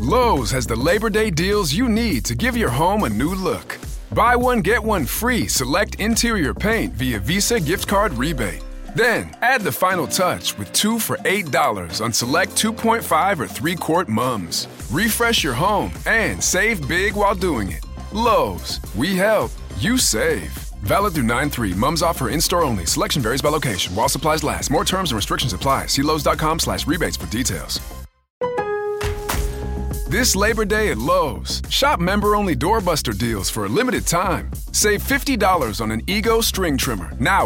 Lowe's has the Labor Day deals you need to give your home a new look. Buy one, get one free select interior paint via Visa gift card rebate. Then, add the final touch with 2 for $8 on select 2.5 or 3-quart mums. Refresh your home and save big while doing it. Lowe's, we help, you save. Valid through 9/3. Mums offer in-store only. Selection varies by location. While supplies last. More terms and restrictions apply. See Lowes.com/rebates for details. This Labor Day at Lowe's, shop member-only doorbuster deals for a limited time. Save $50 on an Ego string trimmer, now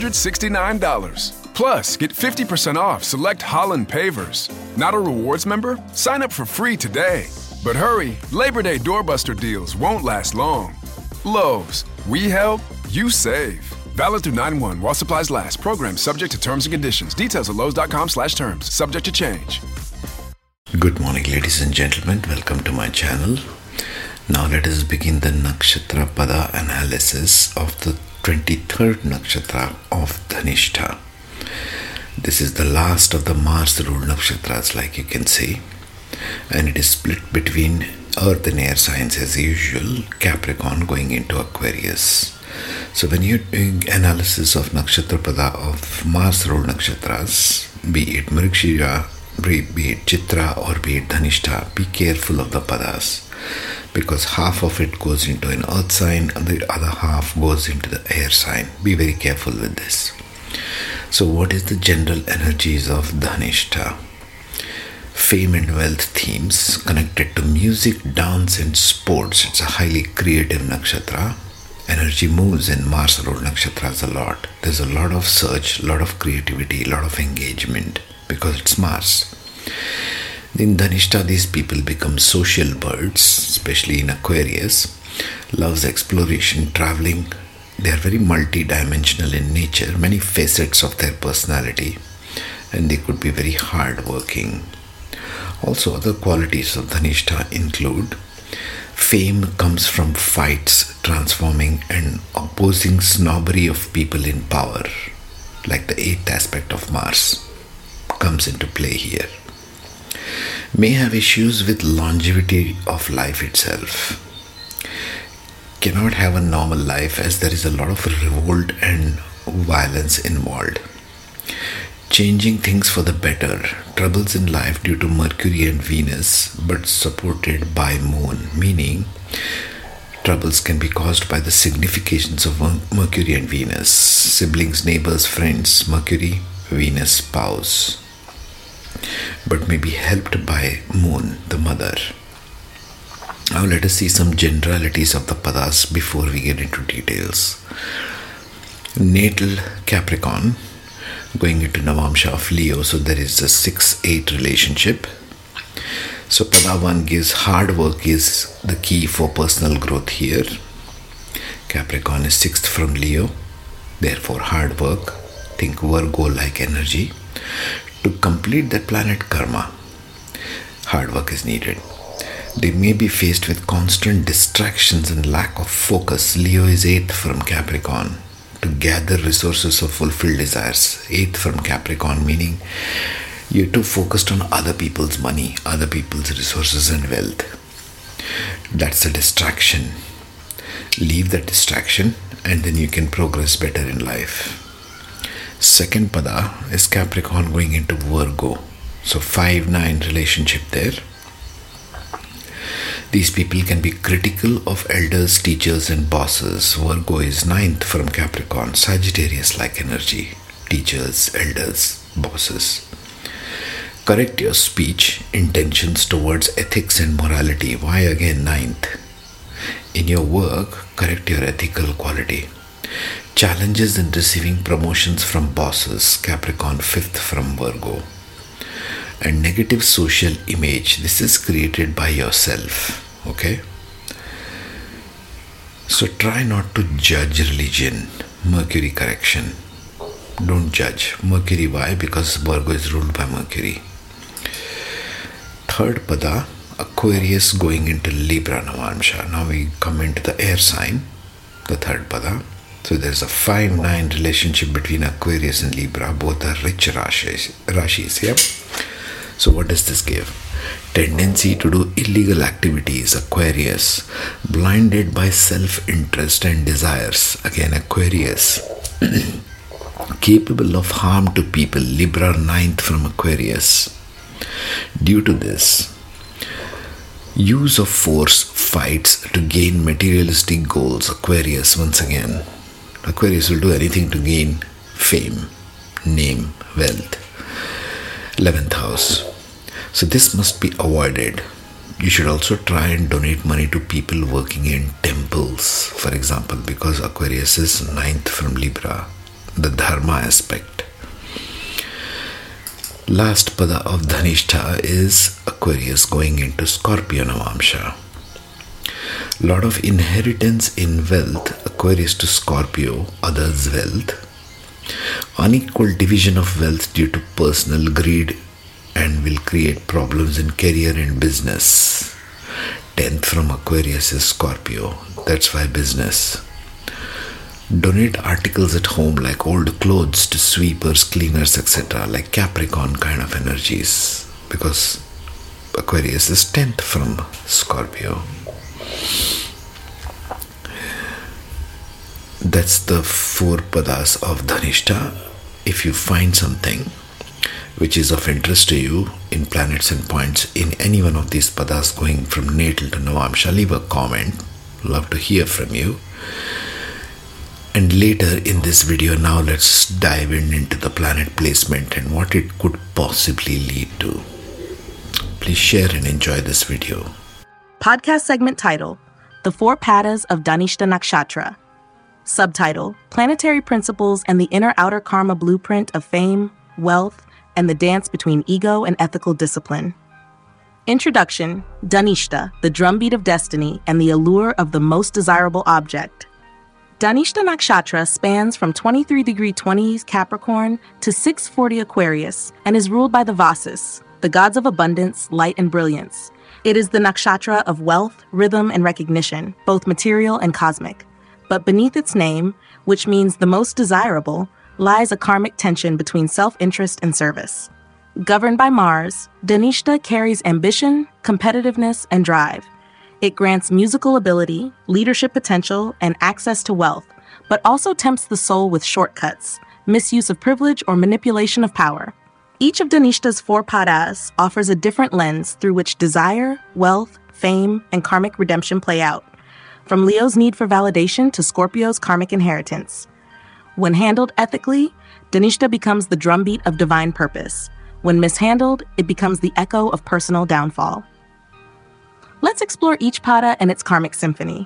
$169. Plus, get 50% off select Holland pavers. Not a rewards member? Sign up for free today. But hurry, Labor Day doorbuster deals won't last long. Lowe's, we help, you save. Valid through 9/1 while supplies last. Program subject to terms and conditions. Details at Lowes.com/terms. Subject to change. Good morning, ladies and gentlemen. Welcome to my channel. Now let us begin the Nakshatra Pada analysis of the 23rd Nakshatra of Dhanishta. This is the last of the Mars-ruled Nakshatras, like you can see. And it is split between Earth and Air signs as usual, Capricorn going into Aquarius. So when you're doing analysis of Nakshatra Pada of Mars-ruled Nakshatras, be it Mrigashira, be it Chitra or be it Dhanishta, be careful of the Padas, because half of it goes into an Earth sign and the other half goes into the Air sign. Be very careful with this. So what is the general energies of Dhanishta? Fame and wealth themes connected to music, dance and sports. It's a highly creative nakshatra. Energy moves in Mars-ruled nakshatras a lot. There's a lot of search, a lot of creativity, a lot of engagement because it's Mars. In Dhanishta, these people become social birds, especially in Aquarius. Loves exploration, traveling. They are very multi-dimensional in nature, many facets of their personality, and they could be very hard-working. Also, other qualities of Dhanishta include fame comes from fights, transforming and opposing snobbery of people in power, like the 8th aspect of Mars comes into play here. May have issues with longevity of life itself. Cannot have a normal life as there is a lot of revolt and violence involved. Changing things for the better, troubles in life due to Mercury and Venus, but supported by Moon, meaning troubles can be caused by the significations of Mercury and Venus, siblings, neighbors, friends, Mercury, Venus, spouse, but may be helped by Moon, the mother. Now let us see some generalities of the Padas before we get into details. Natal Capricorn going into Navamsha of Leo, so there is a 6-8 relationship. So Pada 1 gives hard work is the key for personal growth here. Capricorn is 6th from Leo, therefore hard work. Think Virgo-like energy. To complete that planet karma, hard work is needed. They may be faced with constant distractions and lack of focus. Leo is 8th from Capricorn. To gather resources of fulfilled desires. 8th from Capricorn, meaning you're too focused on other people's money, other people's resources and wealth. That's a distraction. Leave that distraction and then you can progress better in life. Second Pada is Capricorn going into Virgo. So 5-9 relationship there. These people can be critical of elders, teachers and bosses. Virgo is 9th from Capricorn, Sagittarius-like energy. Teachers, elders, bosses. Correct your speech, intentions towards ethics and morality. Why again 9th? In your work, correct your ethical quality. Challenges in receiving promotions from bosses. Capricorn 5th from Virgo. And negative social image. This is created by yourself. Okay? So try not to judge religion. Mercury correction. Don't judge. Mercury, why? Because Virgo is ruled by Mercury. Third Pada, Aquarius going into Libra Navamsha. Now we come into the air sign, the third Pada. So there's a 5-9 relationship between Aquarius and Libra. Both are rich rashis. Yep. So what does this give? Tendency to do illegal activities, Aquarius. Blinded by self-interest and desires, again Aquarius. Capable of harm to people, Libra, 9th from Aquarius. Due to this, use of force, fights to gain materialistic goals, Aquarius once again. Aquarius will do anything to gain fame, name, wealth. 11th house. So this must be avoided. You should also try and donate money to people working in temples, for example, because Aquarius is 9th from Libra, the dharma aspect. Last pada of Dhanishta is Aquarius going into Scorpio Navamsha. Lot of inheritance in wealth, Aquarius to Scorpio, others' wealth. Unequal division of wealth due to personal greed and will create problems in career and business. 10th from Aquarius is Scorpio, that's why business. Donate articles at home like old clothes to sweepers, cleaners, etc. like Capricorn kind of energies, because Aquarius is 10th from Scorpio. That's the 4 padas of Dhanishta. If you find something which is of interest to you in planets and points in any one of these padas going from natal to Navamsha, leave a comment. Love to hear from you. And later in this video, now let's dive into the planet placement and what it could possibly lead to. Please share and enjoy this video. Podcast segment title, The 4 Padas of Dhanishta Nakshatra. Subtitle, Planetary Principles and the Inner-Outer Karma Blueprint of Fame, Wealth, and the Dance Between Ego and Ethical Discipline. Introduction, Dhanishta, the drumbeat of destiny and the allure of the most desirable object. Dhanishta Nakshatra spans from 23 degree 20 Capricorn to 640 Aquarius and is ruled by the Vasus, the gods of abundance, light, and brilliance. It is the nakshatra of wealth, rhythm, and recognition, both material and cosmic. But beneath its name, which means the most desirable, lies a karmic tension between self-interest and service. Governed by Mars, Dhanishta carries ambition, competitiveness, and drive. It grants musical ability, leadership potential, and access to wealth, but also tempts the soul with shortcuts, misuse of privilege, or manipulation of power. Each of Dhanishta's 4 padas offers a different lens through which desire, wealth, fame, and karmic redemption play out, from Leo's need for validation to Scorpio's karmic inheritance. When handled ethically, Dhanishta becomes the drumbeat of divine purpose. When mishandled, it becomes the echo of personal downfall. Let's explore each pada and its karmic symphony.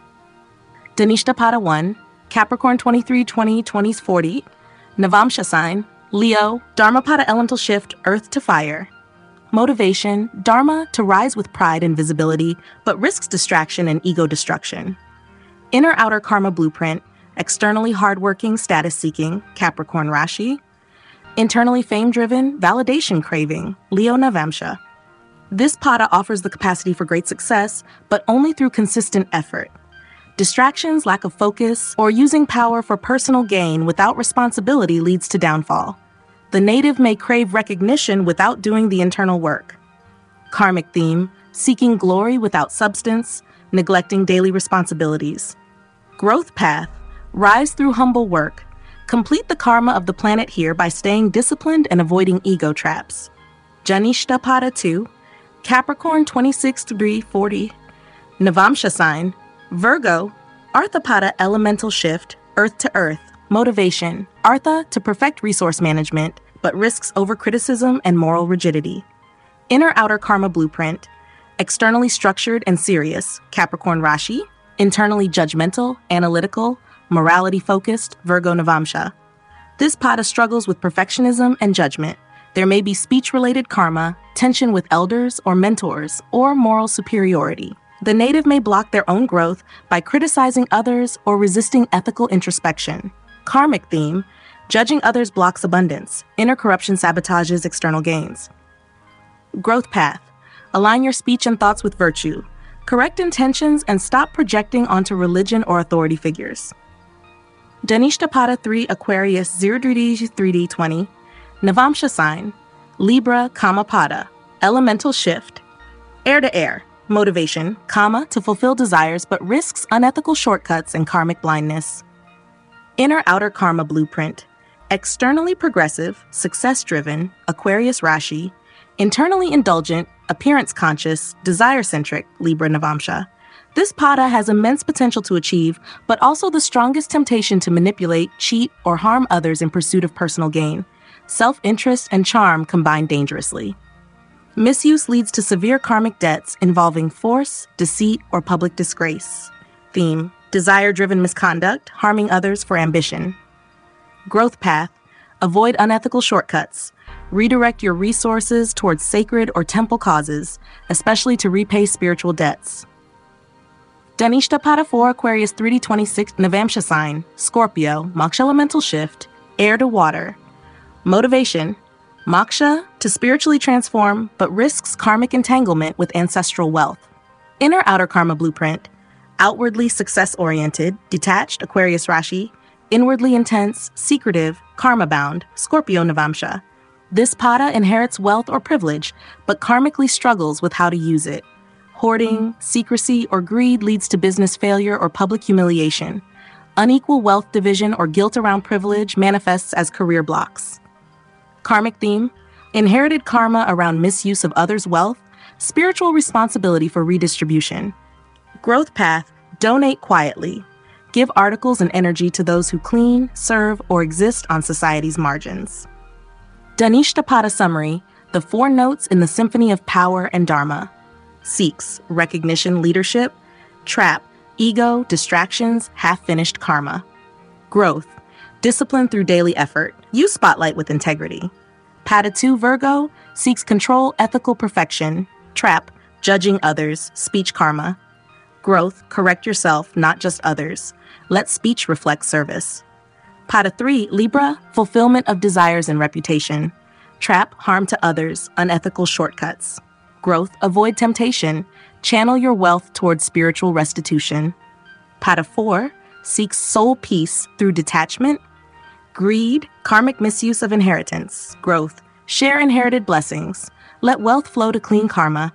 Dhanishta Pada 1, Capricorn 23-20-20-40, Navamsha sign, Leo, Dharma Pada elemental shift, earth to fire. Motivation, Dharma to rise with pride and visibility, but risks distraction and ego destruction. Inner-outer karma blueprint, externally hardworking, status-seeking, Capricorn Rashi. Internally fame-driven, validation craving, Leo Navamsha. This pada offers the capacity for great success, but only through consistent effort. Distractions, lack of focus, or using power for personal gain without responsibility leads to downfall. The native may crave recognition without doing the internal work. Karmic theme, seeking glory without substance, neglecting daily responsibilities. Growth path, rise through humble work. Complete the karma of the planet here by staying disciplined and avoiding ego traps. Dhanishta Pada 2, Capricorn 26-40, Navamsha sign, Virgo, Artha Pada elemental shift, earth to earth, motivation, Artha to perfect resource management, but risks over-criticism and moral rigidity. Inner-outer karma blueprint, externally structured and serious, Capricorn Rashi, internally judgmental, analytical, morality-focused, Virgo Navamsha. This pada struggles with perfectionism and judgment. There may be speech-related karma, tension with elders or mentors, or moral superiority. The native may block their own growth by criticizing others or resisting ethical introspection. Karmic theme, judging others blocks abundance. Inner corruption sabotages external gains. Growth path, align your speech and thoughts with virtue. Correct intentions and stop projecting onto religion or authority figures. Dhanishta Pada 3 Aquarius 0-3D 20, Navamsha sign, Libra, Pada, elemental shift. Air to air, motivation, to fulfill desires but risks unethical shortcuts and karmic blindness. Inner outer karma blueprint, externally progressive, success-driven, Aquarius Rashi, internally indulgent, appearance-conscious, desire-centric, Libra Navamsha. This pada has immense potential to achieve, but also the strongest temptation to manipulate, cheat, or harm others in pursuit of personal gain. Self-interest and charm combine dangerously. Misuse leads to severe karmic debts involving force, deceit, or public disgrace. Theme: desire-driven misconduct, harming others for ambition. Growth path: avoid unethical shortcuts. Redirect your resources towards sacred or temple causes, especially to repay spiritual debts. Dhanishta Pada 4 Aquarius 3D26 Navamsha sign, Scorpio, Moksha elemental shift, air to water. Motivation: moksha, to spiritually transform, but risks karmic entanglement with ancestral wealth. Inner outer karma blueprint: outwardly success-oriented, detached, Aquarius Rashi, inwardly intense, secretive, karma-bound, Scorpio Navamsha. This pada inherits wealth or privilege, but karmically struggles with how to use it. Hoarding, secrecy, or greed leads to business failure or public humiliation. Unequal wealth division or guilt around privilege manifests as career blocks. Karmic theme: inherited karma around misuse of others' wealth, spiritual responsibility for redistribution. Growth path: donate quietly. Give articles and energy to those who clean, serve, or exist on society's margins. Dhanishta Pada summary: the four notes in the symphony of power and dharma. Seeks recognition, leadership. Trap: ego, distractions, half-finished karma. Growth: discipline through daily effort. Use spotlight with integrity. Pada 2 Virgo seeks control, ethical perfection. Trap: judging others, speech karma. Growth: correct yourself, not just others. Let speech reflect service. Pada 3 Libra, fulfillment of desires and reputation. Trap: harm to others, unethical shortcuts. Growth: avoid temptation. Channel your wealth towards spiritual restitution. Pada 4 seeks soul peace through detachment. Greed: karmic misuse of inheritance. Growth: share inherited blessings. Let wealth flow to clean karma.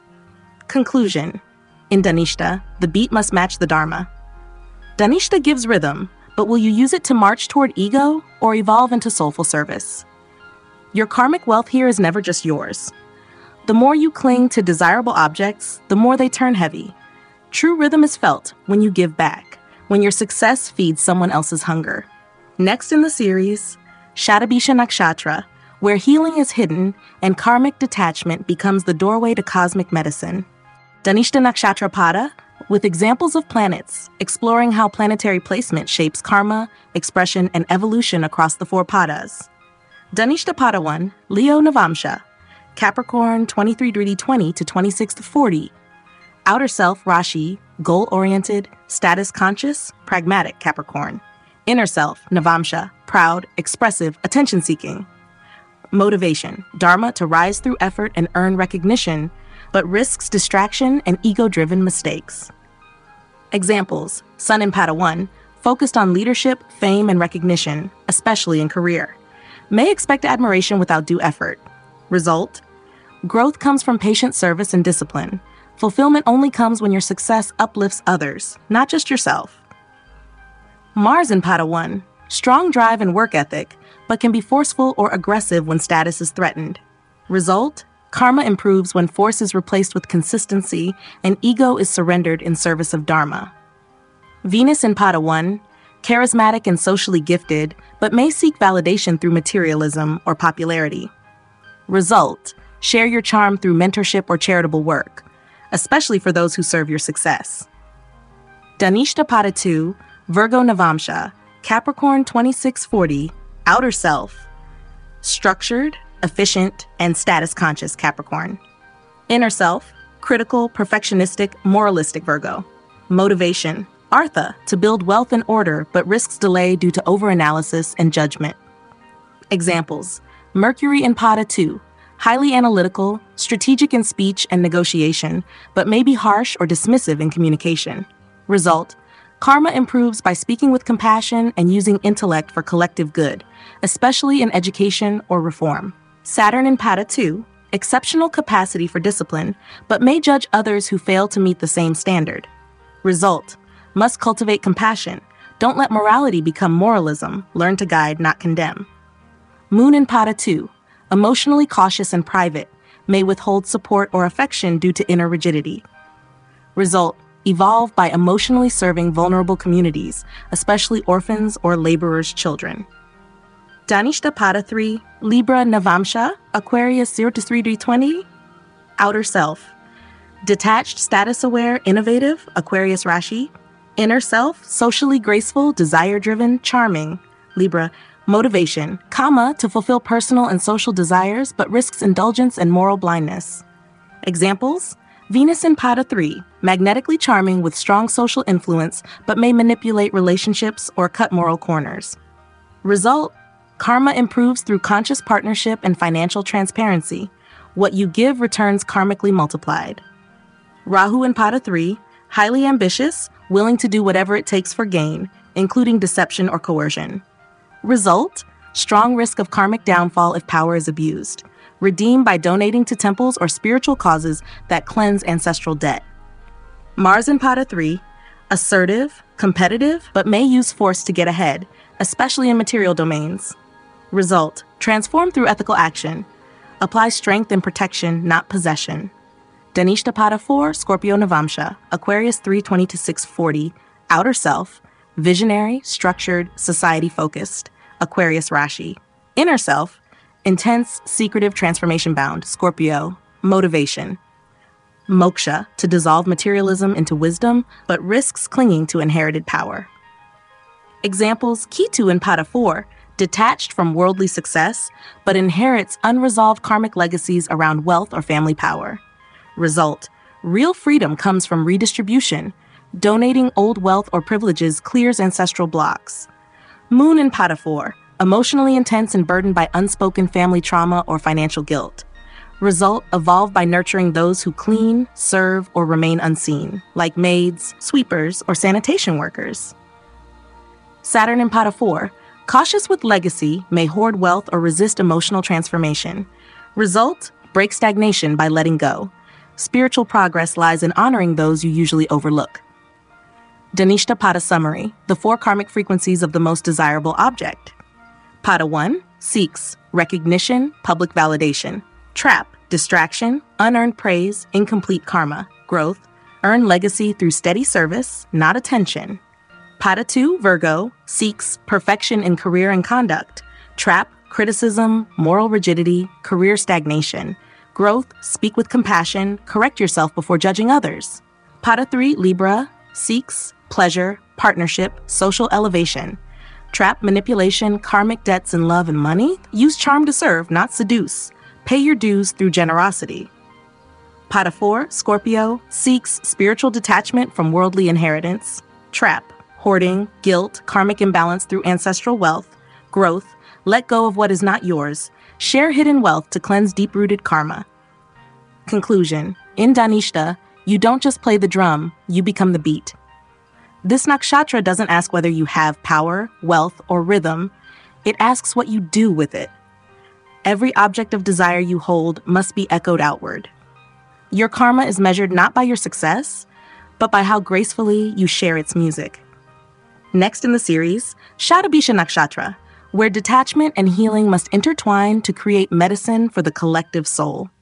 Conclusion: in Dhanishta, the beat must match the dharma. Dhanishta gives rhythm, but will you use it to march toward ego or evolve into soulful service? Your karmic wealth here is never just yours. The more you cling to desirable objects, the more they turn heavy. True rhythm is felt when you give back, when your success feeds someone else's hunger. Next in the series, Shatabisha Nakshatra, where healing is hidden and karmic detachment becomes the doorway to cosmic medicine. Dhanishta Nakshatra Pada, with examples of planets, exploring how planetary placement shapes karma, expression, and evolution across the four padas. Dhanishta Pada 1, Leo Navamsha, Capricorn 23-20 to 26-40. Outer self Rashi, goal-oriented, status-conscious, pragmatic Capricorn. Inner self Navamsha, proud, expressive, attention-seeking. Motivation, dharma to rise through effort and earn recognition, but risks distraction and ego-driven mistakes. Examples: Sun in Pada 1, focused on leadership, fame, and recognition, especially in career. May expect admiration without due effort. Result: growth comes from patient service and discipline. Fulfillment only comes when your success uplifts others, not just yourself. Mars in Pada 1, strong drive and work ethic, but can be forceful or aggressive when status is threatened. Result: karma improves when force is replaced with consistency and ego is surrendered in service of dharma. Venus in Pada 1, charismatic and socially gifted, but may seek validation through materialism or popularity. Result: share your charm through mentorship or charitable work, especially for those who serve your success. Dhanishta Pada 2, Virgo Navamsha, Capricorn 26-40, outer self, structured, efficient, and status-conscious Capricorn. Inner self, critical, perfectionistic, moralistic Virgo. Motivation, Artha, to build wealth and order, but risks delay due to overanalysis and judgment. Examples: Mercury in Pada 2, highly analytical, strategic in speech and negotiation, but may be harsh or dismissive in communication. Result: karma improves by speaking with compassion and using intellect for collective good, especially in education or reform. Saturn in Pada 2, exceptional capacity for discipline, but may judge others who fail to meet the same standard. Result, must cultivate compassion. Don't let morality become moralism. Learn to guide, not condemn. Moon in Pada 2, emotionally cautious and private, may withhold support or affection due to inner rigidity. Result, evolve by emotionally serving vulnerable communities, especially orphans or laborers' children. Dhanishta Pada 3, Libra Navamsha, Aquarius 0 to 3D20, outer self. Detached, status-aware, innovative, Aquarius Rashi. Inner self, socially graceful, desire-driven, charming, Libra. Motivation, Kama, to fulfill personal and social desires, but risks indulgence and moral blindness. Examples, Venus in Pada 3, magnetically charming with strong social influence, but may manipulate relationships or cut moral corners. Result, karma improves through conscious partnership and financial transparency. What you give returns karmically multiplied. Rahu in Pada 3, highly ambitious, willing to do whatever it takes for gain, including deception or coercion. Result, strong risk of karmic downfall if power is abused. Redeem by donating to temples or spiritual causes that cleanse ancestral debt. Mars in Pada 3, assertive, competitive, but may use force to get ahead, especially in material domains. Result, transform through ethical action. Apply strength and protection, not possession. Dhanishta Pada 4, Scorpio Navamsha, Aquarius 320 to 640, outer self, visionary, structured, society-focused, Aquarius Rashi. Inner self, intense, secretive, transformation-bound, Scorpio, motivation. Moksha, to dissolve materialism into wisdom, but risks clinging to inherited power. Examples, Ketu in Pada 4, detached from worldly success, but inherits unresolved karmic legacies around wealth or family power. Result, real freedom comes from redistribution. Donating old wealth or privileges clears ancestral blocks. Moon in Pada 4, emotionally intense and burdened by unspoken family trauma or financial guilt. Result, evolve by nurturing those who clean, serve, or remain unseen, like maids, sweepers, or sanitation workers. Saturn in Pada 4, cautious with legacy, may hoard wealth or resist emotional transformation. Result, break stagnation by letting go. Spiritual progress lies in honoring those you usually overlook. Dhanishta Pada summary, the 4 karmic frequencies of the most desirable object. Pada 1, seeks, recognition, public validation. Trap, distraction, unearned praise, incomplete karma. Growth, earn legacy through steady service, not attention. Pada 2, Virgo, seeks, perfection in career and conduct. Trap, criticism, moral rigidity, career stagnation. Growth, speak with compassion, correct yourself before judging others. Pada 3, Libra, seeks, pleasure, partnership, social elevation. Trap, manipulation, karmic debts in love and money. Use charm to serve, not seduce. Pay your dues through generosity. Pada 4, Scorpio, seeks spiritual detachment from worldly inheritance. Trap, hoarding, guilt, karmic imbalance through ancestral wealth. Growth, let go of what is not yours. Share hidden wealth to cleanse deep-rooted karma. Conclusion, in Dhanishta, you don't just play the drum, you become the beat. This nakshatra doesn't ask whether you have power, wealth, or rhythm. It asks what you do with it. Every object of desire you hold must be echoed outward. Your karma is measured not by your success, but by how gracefully you share its music. Next in the series, Shatabisha Nakshatra, where detachment and healing must intertwine to create medicine for the collective soul.